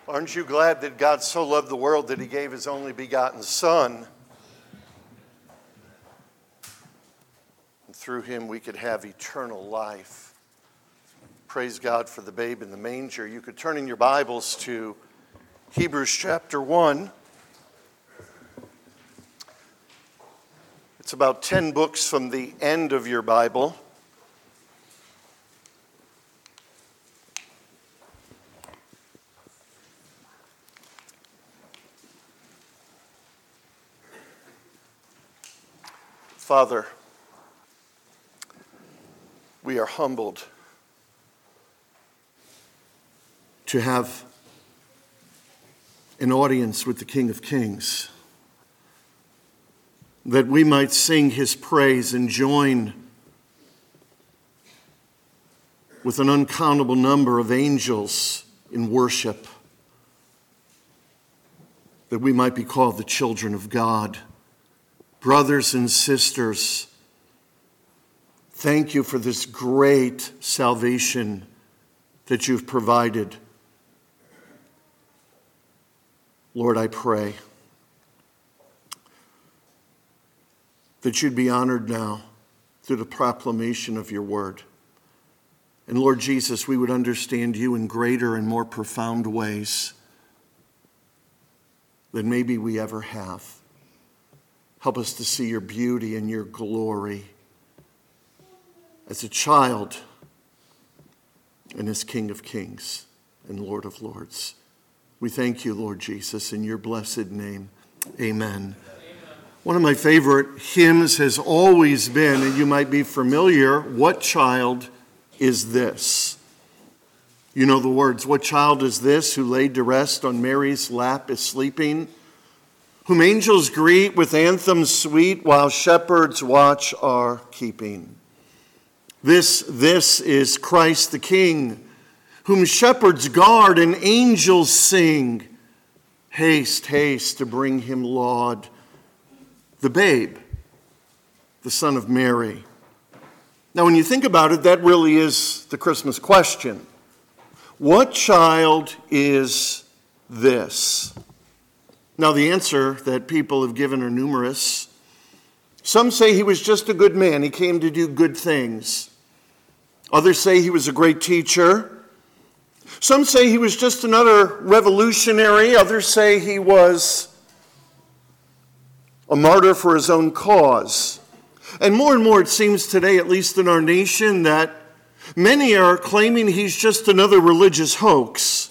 Aren't you glad that God so loved the world that he gave his only begotten Son? And through him we could have eternal life. Praise God for the babe in the manger. You could turn in your Bibles to Hebrews chapter 1. It's about 10 books from the end of your Bible. Father, we are humbled to have an audience with the King of Kings, that we might sing his praise and join with an uncountable number of angels in worship, that we might be called the children of God. Brothers and sisters, thank you for this great salvation that you've provided. Lord, I pray that you'd be honored now through the proclamation of your word. And Lord Jesus, we would understand you in greater and more profound ways than maybe we ever have. Help us to see your beauty and your glory as a child and as King of Kings and Lord of Lords. We thank you, Lord Jesus, in your blessed name. Amen. One of my favorite hymns has always been, and you might be familiar, "What Child Is This?" You know the words, "What child is this who laid to rest on Mary's lap is sleeping, whom angels greet with anthems sweet while shepherds watch are keeping." This is Christ the King, whom shepherds guard and angels sing. Haste, haste to bring him laud. The babe, the Son of Mary. Now, when you think about it, that really is the Christmas question. What child is this? Now, the answer that people have given are numerous. Some say he was just a good man. He came to do good things. Others say he was a great teacher. Some say he was just another revolutionary. Others say he was a martyr for his own cause. And more it seems today, at least in our nation, that many are claiming he's just another religious hoax.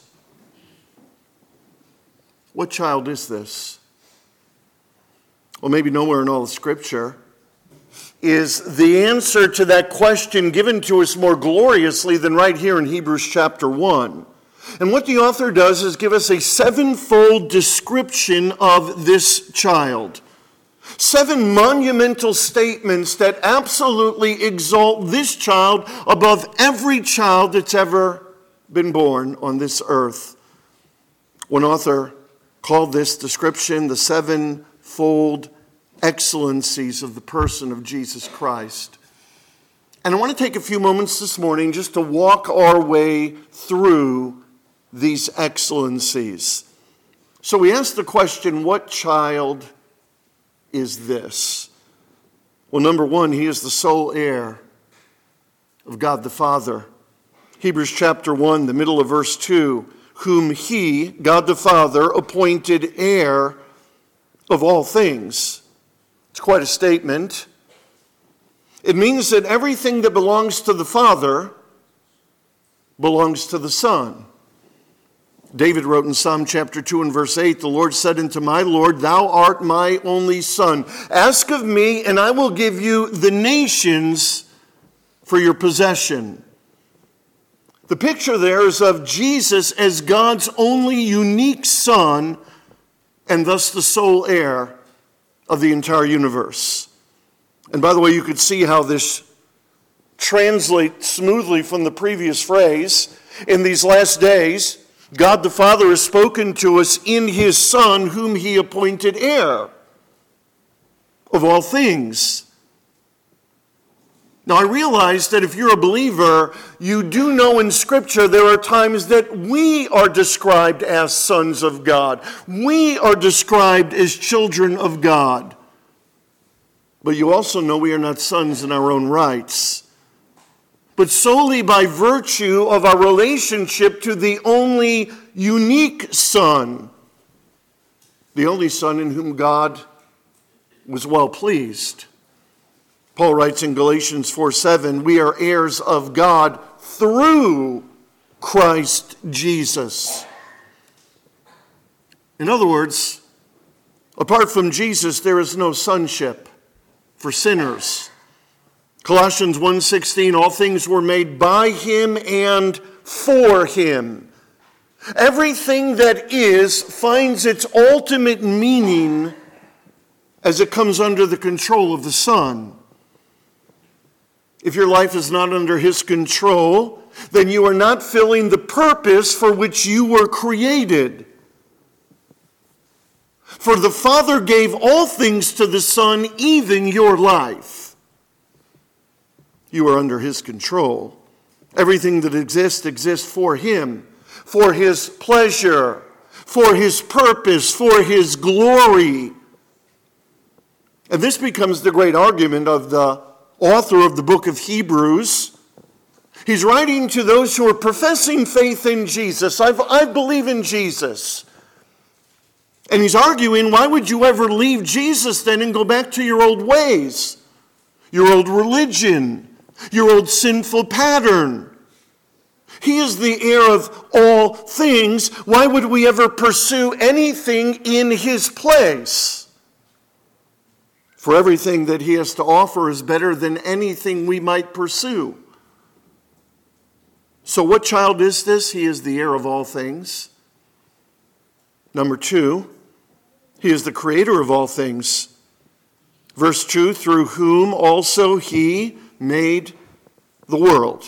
What child is this? Well, maybe nowhere in all of Scripture is the answer to that question given to us more gloriously than right here in Hebrews chapter 1. And what the author does is give us a sevenfold description of this child. 7 monumental statements that absolutely exalt this child above every child that's ever been born on this earth. One author called this description the 7-fold excellencies of the person of Jesus Christ. And I want to take a few moments this morning just to walk our way through these excellencies. So we ask the question, what child is this? Well, number one, he is the sole heir of God the Father. Hebrews chapter 1, the middle of verse 2, whom he, God the Father, appointed heir of all things. It's quite a statement. It means that everything that belongs to the Father belongs to the Son. David wrote in Psalm chapter 2 and verse 8, the Lord said unto my Lord, thou art my only Son. Ask of me, and I will give you the nations for your possession. The picture there is of Jesus as God's only unique Son, and thus the sole heir of the entire universe. And by the way, you could see how this translates smoothly from the previous phrase. In these last days, God the Father has spoken to us in his Son, whom he appointed heir of all things. Now, I realize that if you're a believer, you do know in Scripture there are times that we are described as sons of God. We are described as children of God. But you also know we are not sons in our own rights, but solely by virtue of our relationship to the only unique Son, the only Son in whom God was well pleased. Paul writes in Galatians 4:7, we are heirs of God through Christ Jesus. In other words, apart from Jesus, there is no sonship for sinners. Colossians 1:16, all things were made by him and for him. Everything that is finds its ultimate meaning as it comes under the control of the Son. If your life is not under his control, then you are not filling the purpose for which you were created. For the Father gave all things to the Son, even your life. You are under his control. Everything that exists for him, for his pleasure, for his purpose, for his glory. And this becomes the great argument of the author of the book of Hebrews. He's writing to those who are professing faith in Jesus. I believe in Jesus. And he's arguing, why would you ever leave Jesus then and go back to your old ways, your old religion, your old sinful pattern? He is the heir of all things. Why would we ever pursue anything in his place? For everything that he has to offer is better than anything we might pursue. So what child is this? He is the heir of all things. Number 2, he is the creator of all things. Verse 2, through whom also he made the world.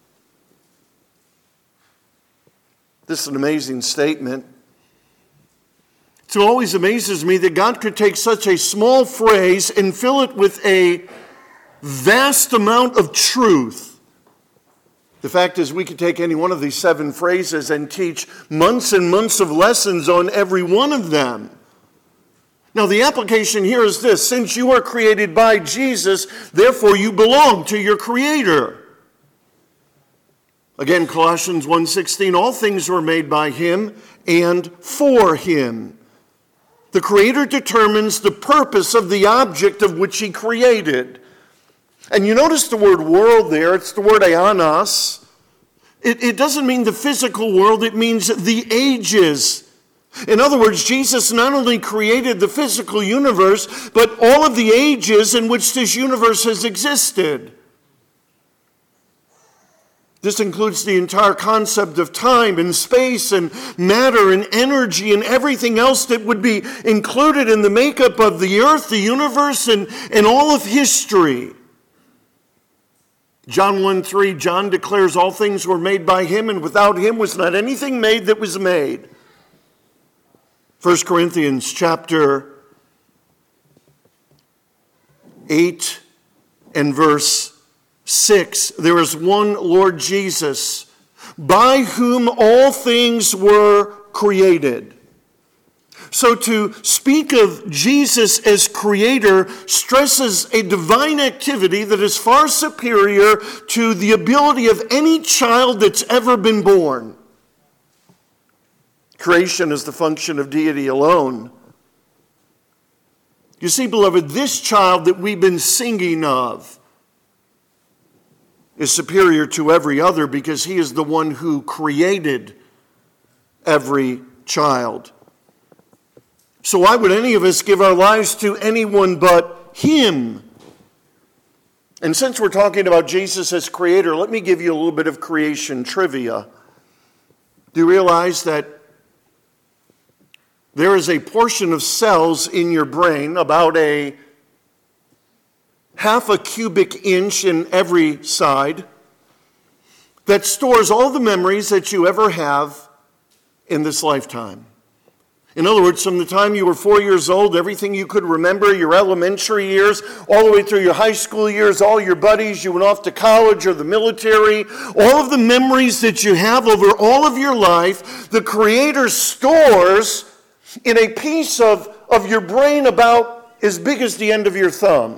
This is an amazing statement. It always amazes me that God could take such a small phrase and fill it with a vast amount of truth. The fact is, we could take any one of these 7 phrases and teach months and months of lessons on every one of them. Now, the application here is this: since you are created by Jesus, therefore you belong to your Creator. Again, Colossians 1:16, all things were made by him and for him. The Creator determines the purpose of the object of which he created. And you notice the word world there, it's the word aionios. It doesn't mean the physical world, it means the ages. In other words, Jesus not only created the physical universe, but all of the ages in which this universe has existed. This includes the entire concept of time and space and matter and energy and everything else that would be included in the makeup of the earth, the universe, and all of history. John 1:3, John declares all things were made by him, and without him was not anything made that was made. 1 Corinthians chapter 8 and verse 6, there is one Lord Jesus, by whom all things were created. So to speak of Jesus as creator stresses a divine activity that is far superior to the ability of any child that's ever been born. Creation is the function of deity alone. You see, beloved, this child that we've been singing of is superior to every other because he is the one who created every child. So why would any of us give our lives to anyone but him? And since we're talking about Jesus as creator, let me give you a little bit of creation trivia. Do you realize that there is a portion of cells in your brain, about a half a cubic inch in every side, that stores all the memories that you ever have in this lifetime? In other words, from the time you were 4 years old, everything you could remember, your elementary years, all the way through your high school years, all your buddies, you went off to college or the military, all of the memories that you have over all of your life, the Creator stores in a piece of your brain about as big as the end of your thumb.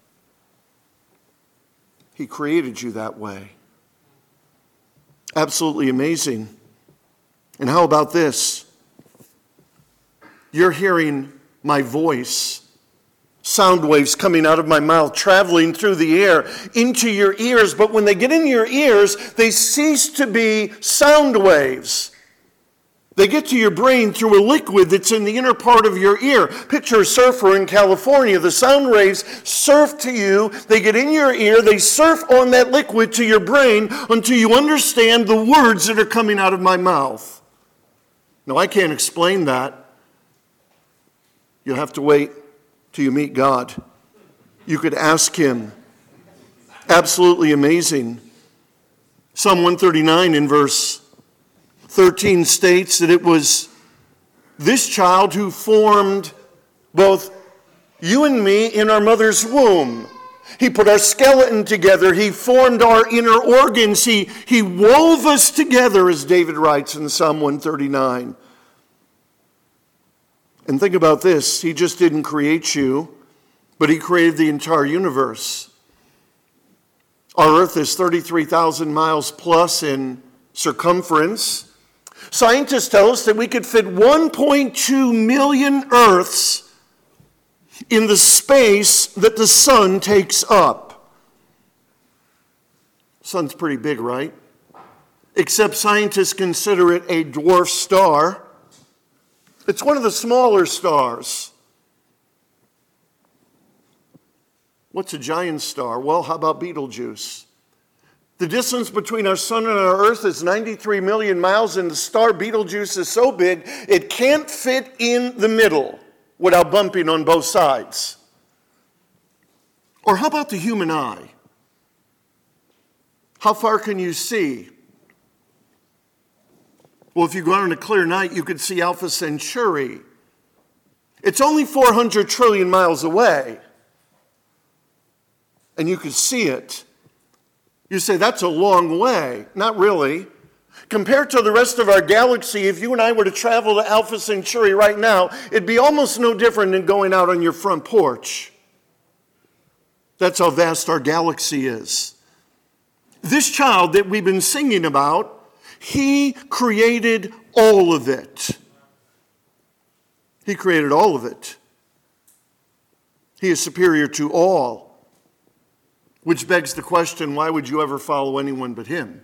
He created you that way. Absolutely amazing. And how about this? You're hearing my voice, sound waves coming out of my mouth, traveling through the air into your ears. But when they get in your ears, they cease to be sound waves. They get to your brain through a liquid that's in the inner part of your ear. Picture a surfer in California. The sound waves surf to you. They get in your ear. They surf on that liquid to your brain until you understand the words that are coming out of my mouth. Now, I can't explain that. You'll have to wait till you meet God. You could ask him. Absolutely amazing. Psalm 139 in verse 13 states that it was this child who formed both you and me in our mother's womb. He put our skeleton together. He formed our inner organs. He wove us together, as David writes in Psalm 139. And think about this. He just didn't create you, but he created the entire universe. Our earth is 33,000 miles plus in circumference. Scientists tell us that we could fit 1.2 million Earths in the space that the sun takes up. Sun's pretty big, right? Except scientists consider it a dwarf star. It's one of the smaller stars. What's a giant star? Well, how about Betelgeuse? The distance between our sun and our earth is 93 million miles, and the star Betelgeuse is so big it can't fit in the middle without bumping on both sides. Or how about the human eye? How far can you see? Well, if you go out on a clear night, you could see Alpha Centauri. It's only 400 trillion miles away, and you could see it. You say, that's a long way. Not really. Compared to the rest of our galaxy, if you and I were to travel to Alpha Centauri right now, it'd be almost no different than going out on your front porch. That's how vast our galaxy is. This child that we've been singing about, he created all of it. He created all of it. He is superior to all. Which begs the question, why would you ever follow anyone but him?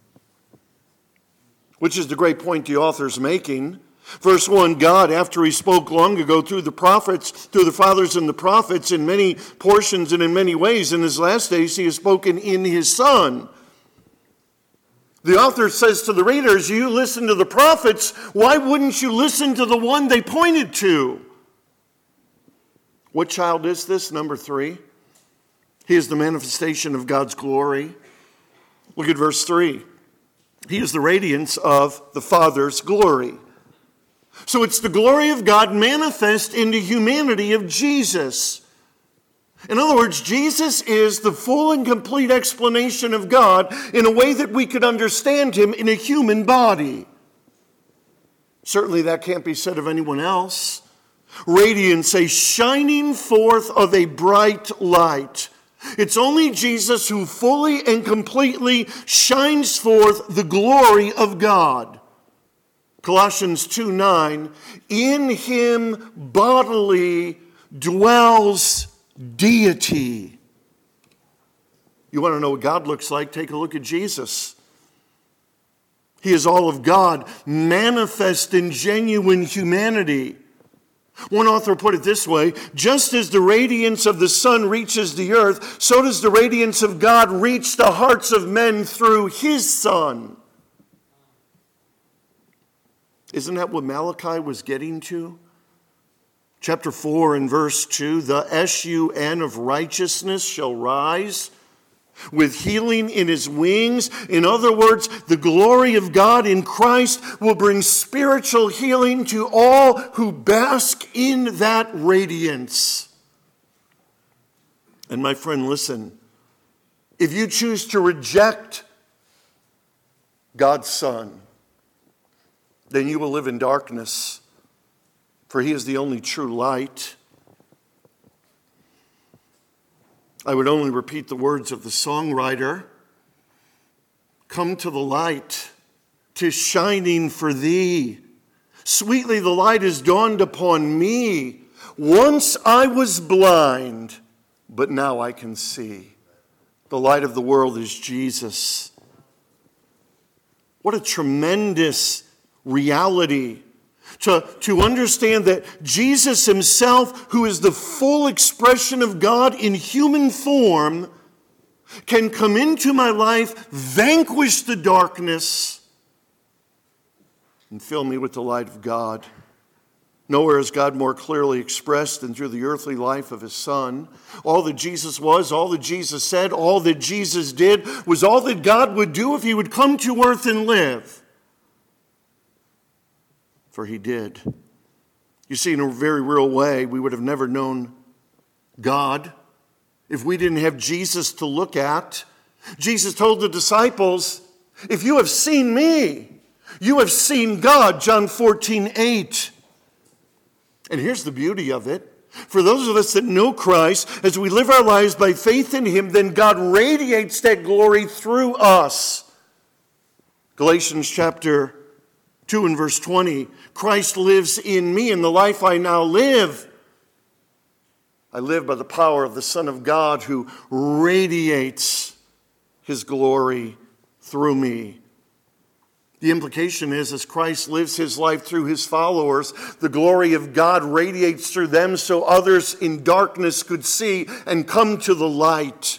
Which is the great point the author's making. Verse 1, God, after he spoke long ago through the prophets, through the fathers and the prophets, in many portions and in many ways, in his last days he has spoken in his Son. The author says to the readers, you listen to the prophets, why wouldn't you listen to the one they pointed to? What child is this? Number 3. He is the manifestation of God's glory. Look at verse 3. He is the radiance of the Father's glory. So it's the glory of God manifest in the humanity of Jesus. In other words, Jesus is the full and complete explanation of God in a way that we could understand him in a human body. Certainly that can't be said of anyone else. Radiance, a shining forth of a bright light. It's only Jesus who fully and completely shines forth the glory of God. Colossians 2:9, in him bodily dwells deity. You want to know what God looks like? Take a look at Jesus. He is all of God, manifest in genuine humanity. One author put it this way, just as the radiance of the sun reaches the earth, so does the radiance of God reach the hearts of men through his Son. Isn't that what Malachi was getting to? Chapter 4 and verse 2, the S-U-N of righteousness shall rise with healing in his wings. In other words, the glory of God in Christ will bring spiritual healing to all who bask in that radiance. And my friend, listen, if you choose to reject God's Son, then you will live in darkness, for he is the only true light. I would only repeat the words of the songwriter, "Come to the light, 'tis shining for thee. Sweetly the light has dawned upon me. Once I was blind, but now I can see." The light of the world is Jesus. What a tremendous reality to understand that Jesus himself, who is the full expression of God in human form, can come into my life, vanquish the darkness, and fill me with the light of God. Nowhere is God more clearly expressed than through the earthly life of his Son. All that Jesus was, all that Jesus said, all that Jesus did was all that God would do if he would come to earth and live. For he did. You see, in a very real way, we would have never known God if we didn't have Jesus to look at. Jesus told the disciples, "If you have seen me, you have seen God," John 14:8. And here's the beauty of it. For those of us that know Christ, as we live our lives by faith in him, then God radiates that glory through us. Galatians chapter 2 and verse 20, "Christ lives in me, and the life I now live, I live by the power of the Son of God who radiates his glory through me." The implication is, as Christ lives his life through his followers, the glory of God radiates through them so others in darkness could see and come to the light.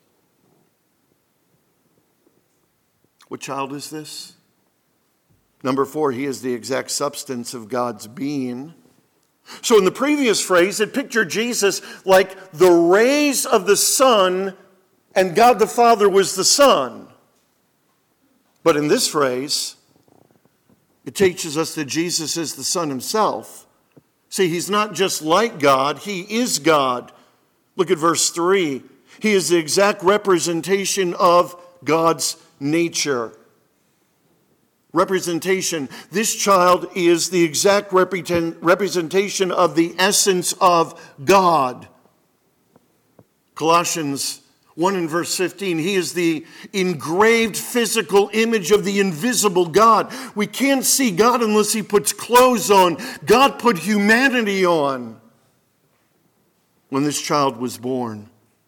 What child is this? Number 4, he is the exact substance of God's being. So in the previous phrase, it pictured Jesus like the rays of the sun, and God the Father was the sun. But in this phrase, it teaches us that Jesus is the Son himself. See, he's not just like God, he is God. Look at verse 3. He is the exact representation of God's nature. Representation. This child is the exact representation of the essence of God. Colossians 1 and verse 15, he is the engraved physical image of the invisible God. We can't see God unless he puts clothes on. God put humanity on when this child was born.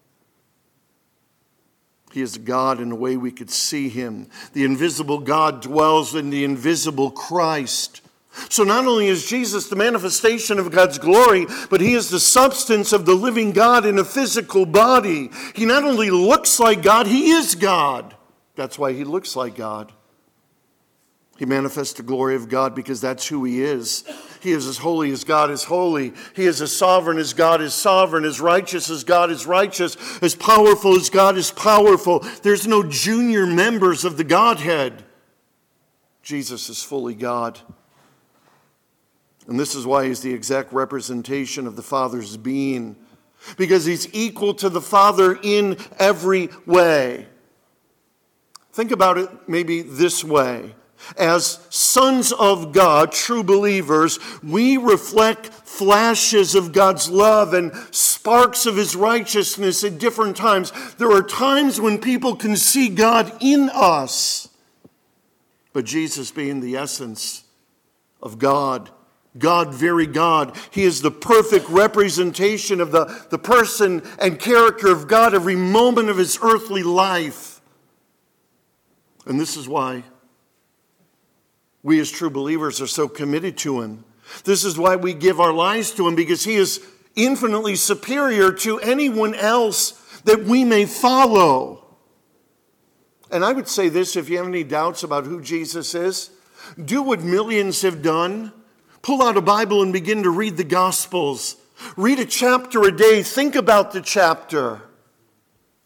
He is God in a way we could see him. The invisible God dwells in the invisible Christ. So not only is Jesus the manifestation of God's glory, but he is the substance of the living God in a physical body. He not only looks like God, he is God. That's why he looks like God. He manifests the glory of God because that's who he is. He is as holy as God is holy. He is as sovereign as God is sovereign, as righteous as God is righteous, as powerful as God is powerful. There's no junior members of the Godhead. Jesus is fully God. And this is why he's the exact representation of the Father's being, because he's equal to the Father in every way. Think about it maybe this way. As sons of God, true believers, we reflect flashes of God's love and sparks of his righteousness at different times. There are times when people can see God in us. But Jesus being the essence of God, God, very God, he is the perfect representation of the person and character of God every moment of his earthly life. And this is why we as true believers are so committed to him. This is why we give our lives to him, because he is infinitely superior to anyone else that we may follow. And I would say this, if you have any doubts about who Jesus is, do what millions have done. Pull out a Bible and begin to read the Gospels. Read a chapter a day. Think about the chapter.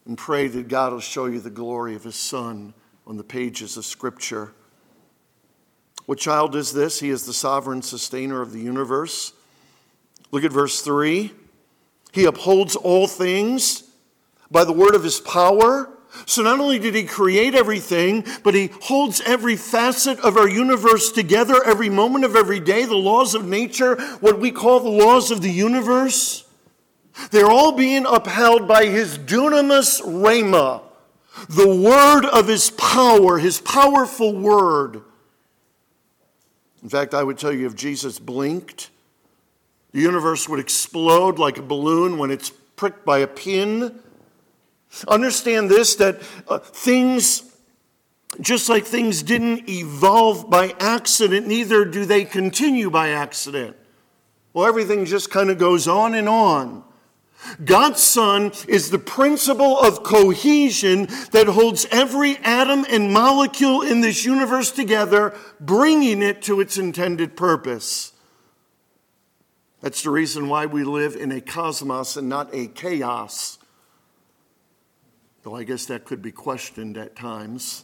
and pray that God will show you the glory of his Son on the pages of Scripture. What child is this? He is the sovereign sustainer of the universe. Look at verse 3. He upholds all things by the word of his power. So not only did he create everything, but he holds every facet of our universe together, every moment of every day, the laws of nature, what we call the laws of the universe. They're all being upheld by his dunamis rhema, the word of his power, his powerful word. In fact, I would tell you, if Jesus blinked, the universe would explode like a balloon when it's pricked by a pin. Understand this, that things, just like things didn't evolve by accident, neither do they continue by accident. Well, everything just kind of goes on and on. God's Son is the principle of cohesion that holds every atom and molecule in this universe together, bringing it to its intended purpose. That's the reason why we live in a cosmos and not a chaos. Though I guess that could be questioned at times.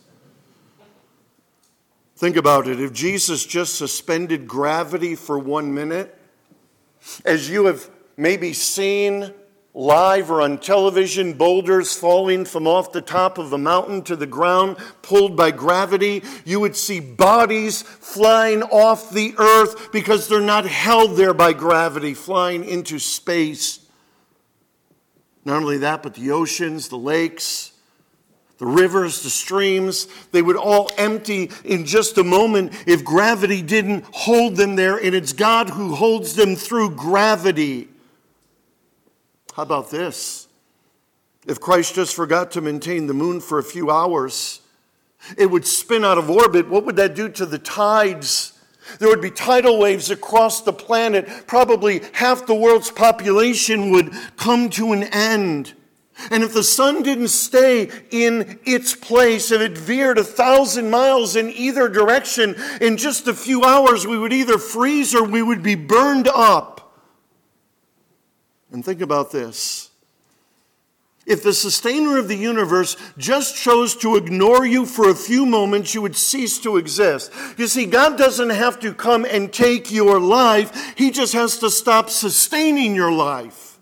Think about it. If Jesus just suspended gravity for 1 minute, as you have maybe seen live or on television, boulders falling from off the top of a mountain to the ground, pulled by gravity, you would see bodies flying off the earth because they're not held there by gravity, flying into space. Not only that, but the oceans, the lakes, the rivers, the streams, they would all empty in just a moment if gravity didn't hold them there, and it's God who holds them through gravity. How about this? If Christ just forgot to maintain the moon for a few hours, it would spin out of orbit. What would that do to the tides? There would be tidal waves across the planet. Probably half the world's population would come to an end. And if the sun didn't stay in its place, if it veered 1,000 miles in either direction, in just a few hours we would either freeze or we would be burned up. And think about this. If the sustainer of the universe just chose to ignore you for a few moments, you would cease to exist. You see, God doesn't have to come and take your life. He just has to stop sustaining your life.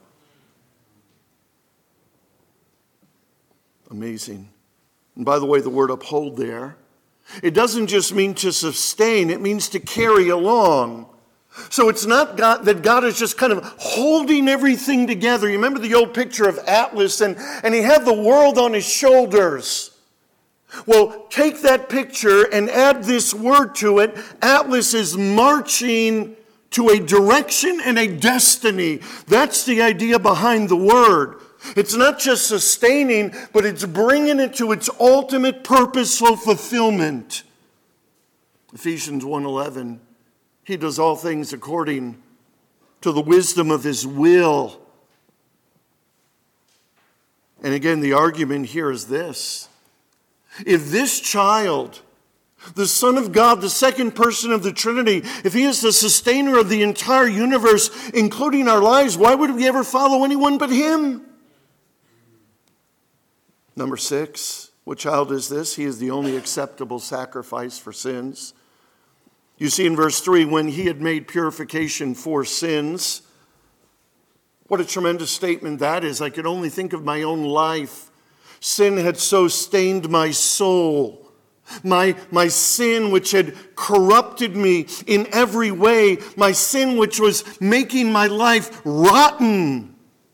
Amazing. And by the way, the word uphold there, it doesn't just mean to sustain, it means to carry along. So it's not that God is just kind of holding everything together. You remember the old picture of Atlas, and he had the world on his shoulders. Well, take that picture and add this word to it. Atlas is marching to a direction and a destiny. That's the idea behind the word. It's not just sustaining, but it's bringing it to its ultimate purposeful fulfillment. Ephesians 1:11. He does all things according to the wisdom of his will. And again, the argument here is this. If this child, the Son of God, the second person of the Trinity, if he is the sustainer of the entire universe, including our lives, why would we ever follow anyone but him? Number 6, what child is this? He is the only acceptable sacrifice for sins. You see in verse 3, when he had made purification for sins. What a tremendous statement that is. I could only think of my own life. Sin had so stained my soul. My sin which had corrupted me in every way. My sin which was making my life rotten.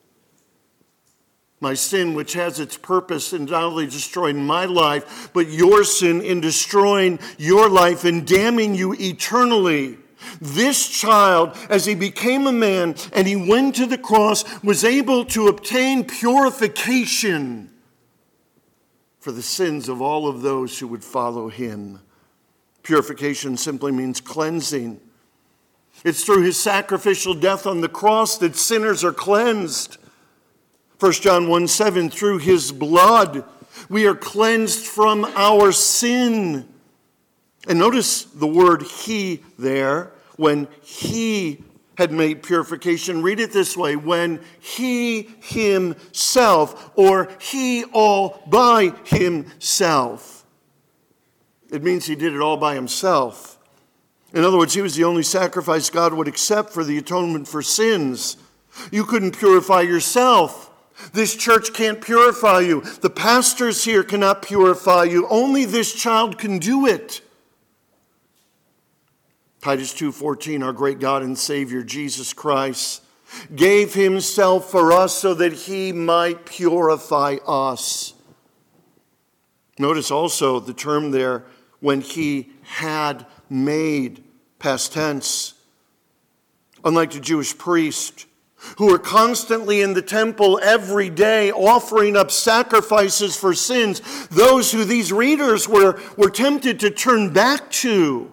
My sin which has its purpose in not only destroying my life, but your sin in destroying your life and damning you eternally. This child, as he became a man and he went to the cross, was able to obtain purification for the sins of all of those who would follow him. Purification simply means cleansing. It's through his sacrificial death on the cross that sinners are cleansed. 1 John 1:7, through his blood, we are cleansed from our sin. And notice the word he there, when he had made purification. Read it this way: when he himself, or he all by himself. It means he did it all by himself. In other words, he was the only sacrifice God would accept for the atonement for sins. You couldn't purify yourself. This church can't purify you. The pastors here cannot purify you. Only this child can do it. Titus 2:14, our great God and Savior, Jesus Christ, gave himself for us so that he might purify us. Notice also the term there, when he had made, past tense. Unlike the Jewish priest, who were constantly in the temple every day offering up sacrifices for sins, those who these readers were tempted to turn back to.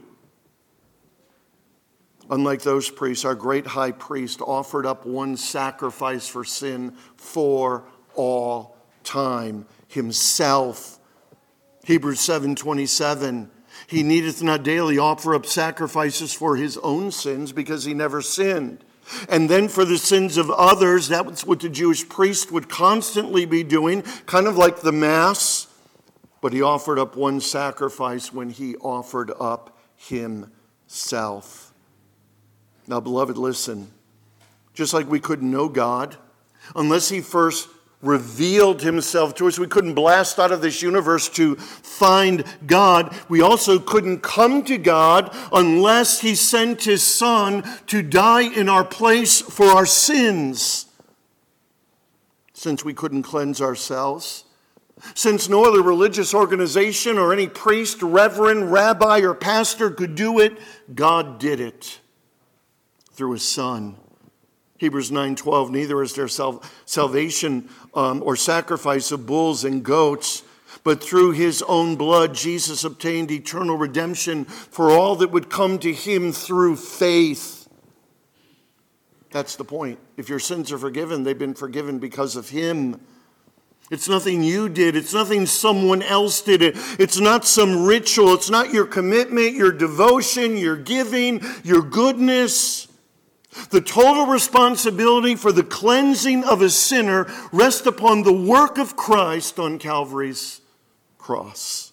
Unlike those priests, our great high priest offered up one sacrifice for sin for all time, himself. Hebrews 7:27, he needeth not daily offer up sacrifices for his own sins, because he never sinned. And then for the sins of others, that's what the Jewish priest would constantly be doing, kind of like the Mass. But he offered up one sacrifice when he offered up himself. Now, beloved, listen. Just like we couldn't know God unless he first revealed himself to us, we couldn't blast out of this universe to find God. We also couldn't come to God unless he sent his Son to die in our place for our sins. Since we couldn't cleanse ourselves, since no other religious organization or any priest, reverend, rabbi, or pastor could do it, God did it through his Son. Hebrews 9:12, neither is there salvation or sacrifice of bulls and goats, but through his own blood Jesus obtained eternal redemption for all that would come to him through faith. That's the point. If your sins are forgiven, they've been forgiven because of him. It's nothing you did. It's nothing someone else did. It's not some ritual. It's not your commitment, your devotion, your giving, your goodness. The total responsibility for the cleansing of a sinner rests upon the work of Christ on Calvary's cross.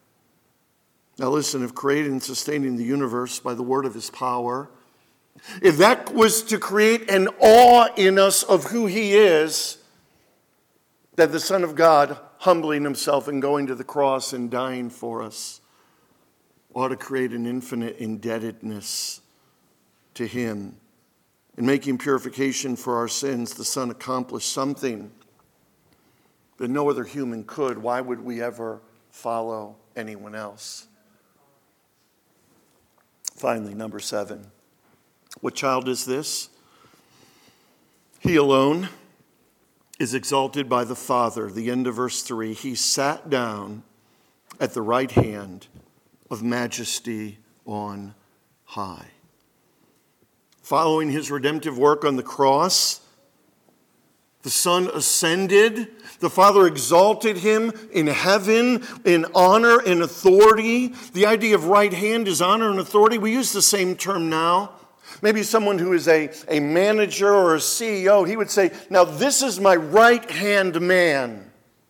Now listen, if creating and sustaining the universe by the word of his power, if that was to create an awe in us of who he is, that the Son of God humbling himself and going to the cross and dying for us ought to create an infinite indebtedness to him. In making purification for our sins, the Son accomplished something that no other human could. Why would we ever follow anyone else? Finally, number 7. What child is this? He alone is exalted by the Father. The end of verse 3. He sat down at the right hand of majesty on high. Following his redemptive work on the cross, the Son ascended. The Father exalted him in heaven in honor and authority. The idea of right hand is honor and authority. We use the same term now. Maybe someone who is a manager or a CEO, he would say, now this is my right-hand man.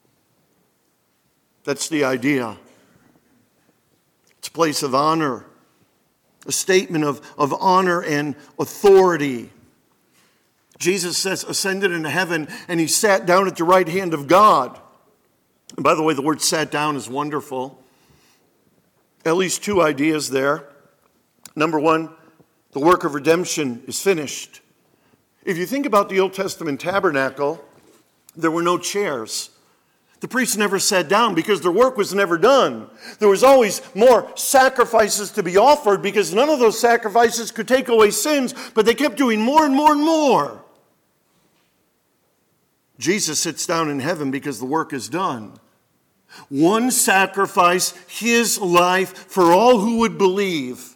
That's the idea. It's a place of honor. A statement of honor and authority. Jesus says, ascended into heaven, and he sat down at the right hand of God. And by the way, the word sat down is wonderful. At least 2 ideas there. Number 1, the work of redemption is finished. If you think about the Old Testament tabernacle, there were no chairs. The priests never sat down because their work was never done. There was always more sacrifices to be offered because none of those sacrifices could take away sins, but they kept doing more and more and more. Jesus sits down in heaven because the work is done. One sacrifice, his life for all who would believe.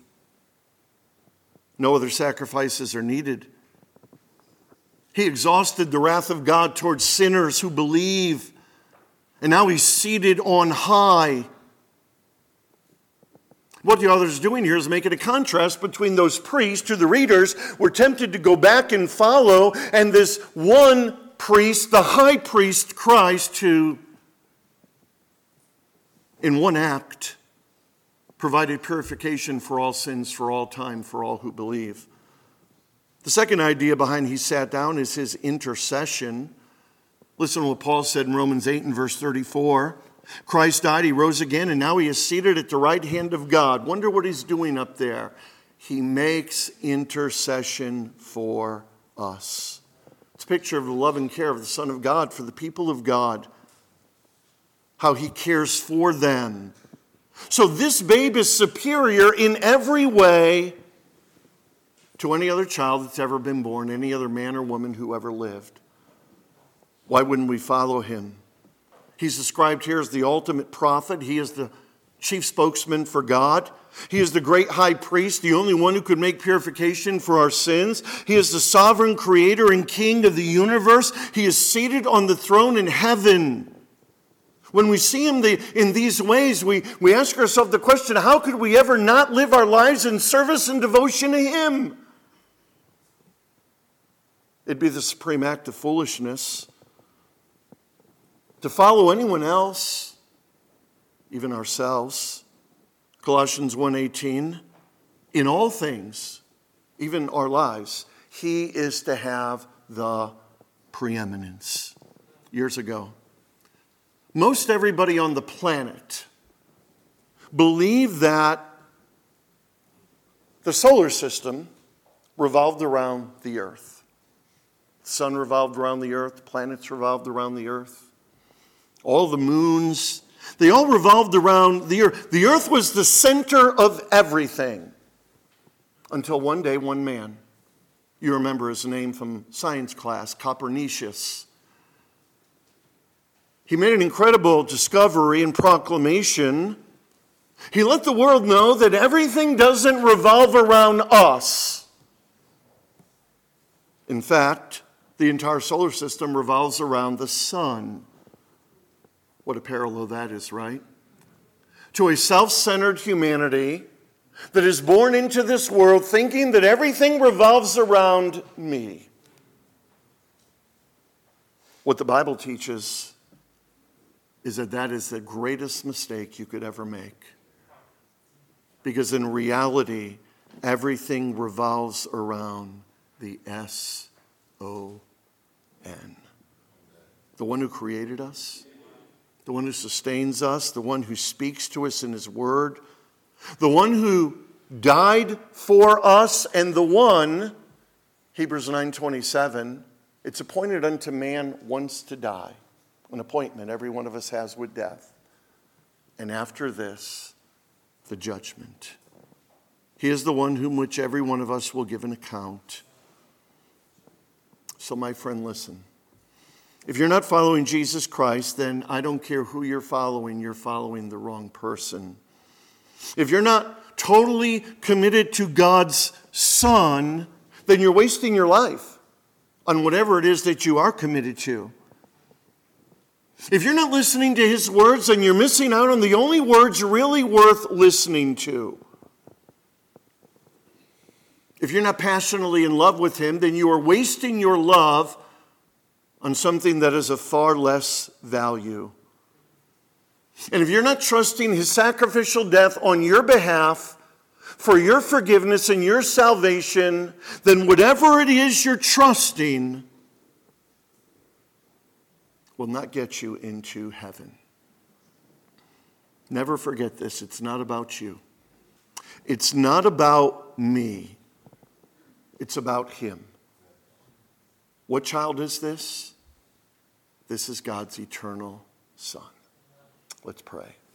No other sacrifices are needed. He exhausted the wrath of God towards sinners who believe. And now he's seated on high. What the author's doing here is making a contrast between those priests who the readers were tempted to go back and follow, and this one priest, the high priest Christ, who in one act provided purification for all sins, for all time, for all who believe. The second idea behind he sat down is his intercession. Listen to what Paul said in Romans 8 and verse 34. Christ died, he rose again, and now he is seated at the right hand of God. Wonder what he's doing up there. He makes intercession for us. It's a picture of the love and care of the Son of God for the people of God. How he cares for them. So this babe is superior in every way to any other child that's ever been born, any other man or woman who ever lived. Why wouldn't we follow him? He's described here as the ultimate prophet. He is the chief spokesman for God. He is the great high priest, the only one who could make purification for our sins. He is the sovereign creator and king of the universe. He is seated on the throne in heaven. When we see him in these ways, we ask ourselves the question, how could we ever not live our lives in service and devotion to him? It'd be the supreme act of foolishness to follow anyone else, even ourselves. Colossians 1:18, in all things, even our lives, he is to have the preeminence. Years ago, most everybody on the planet believed that the solar system revolved around the earth. The sun revolved around the earth, the planets revolved around the earth. All the moons, they all revolved around the earth. The earth was the center of everything. Until one day, one man, you remember his name from science class, Copernicus. He made an incredible discovery and proclamation. He let the world know that everything doesn't revolve around us. In fact, the entire solar system revolves around the sun. What a parallel that is, right? To a self-centered humanity that is born into this world thinking that everything revolves around me. What the Bible teaches is that is the greatest mistake you could ever make. Because in reality, everything revolves around the S-O-N. The one who created us, the one who sustains us, the one who speaks to us in his word, the one who died for us, and the one, Hebrews 9:27, it's appointed unto man once to die. An appointment every one of us has with death. And after this, the judgment. He is the one whom which every one of us will give an account. So my friend, listen. If you're not following Jesus Christ, then I don't care who you're following the wrong person. If you're not totally committed to God's Son, then you're wasting your life on whatever it is that you are committed to. If you're not listening to his words, then you're missing out on the only words really worth listening to. If you're not passionately in love with him, then you are wasting your love on something that is of far less value. And if you're not trusting his sacrificial death on your behalf for your forgiveness and your salvation, then whatever it is you're trusting will not get you into heaven. Never forget this. It's not about you. It's not about me. It's about him. What child is this? This is God's eternal Son. Let's pray.